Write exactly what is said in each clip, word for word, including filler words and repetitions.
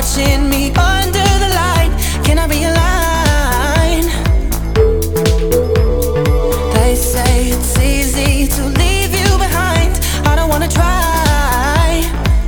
watching me under the light. Can I realign? They say it's easy to leave you behind. I don't wanna try.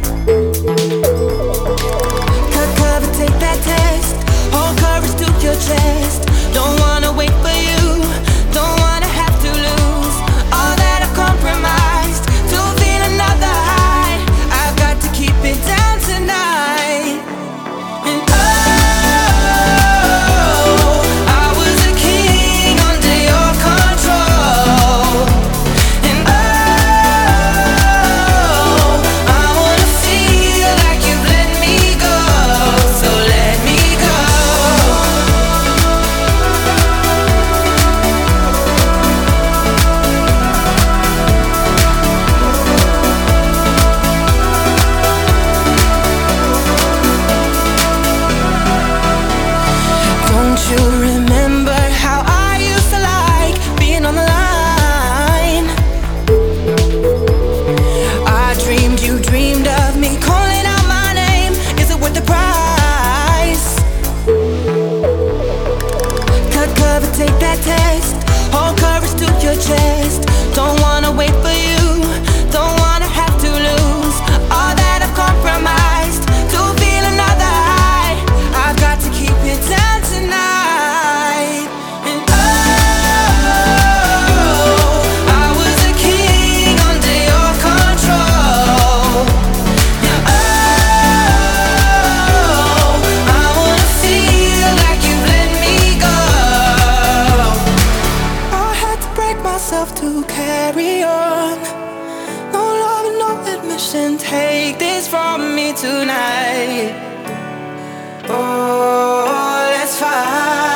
Cut cover, take that test. Hold courage to your chest. Don't wanna wait for you. Don't wanna have to lose all that I've compromised to feel another high. I've got to keep it down tonight. And oh, I was a king under your control. And oh, I wanna feel like you've let me go. So let me go. Don't you remember how I used to like being on the line? I dreamed you dreamed of me calling out my name. Is it worth the price? Cut cover, take that test. Hold courage to your chest. Don't wanna wait for you. Don't wanna have to lose all that I've compromised to feel another high. I've got to keep it down tonight. And oh, I was a king under your control. And oh, I wanna feel like you've let me go. I had to break myself to carry on. No love and no admission. Take this from me tonight. Oh, let's fight.